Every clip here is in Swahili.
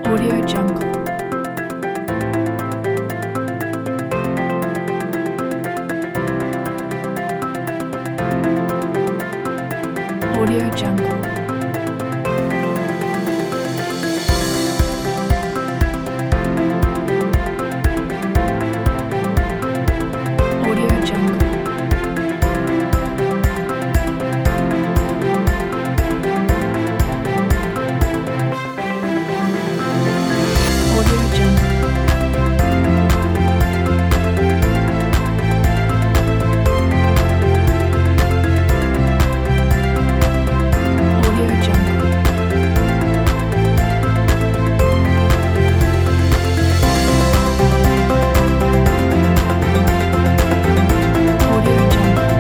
Audio Jungle. Audio Jungle. Audio Jungle. Audio Jungle. Audio Jungle. Audio Jungle.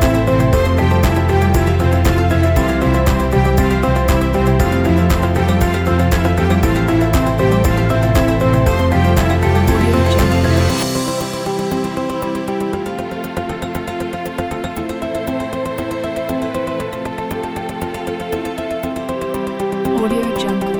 Audio Jungle. Audio Jungle.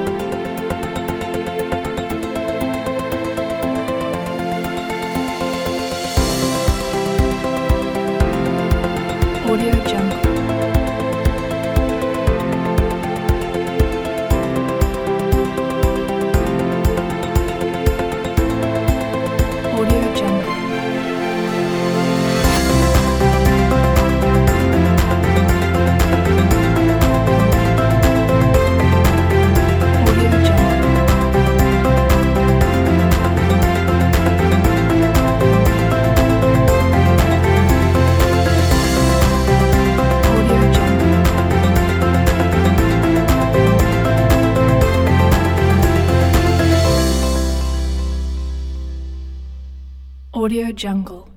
Audio Jungle. Audio Jungle. Audio Jungle. Audio Jungle. Audio Jungle.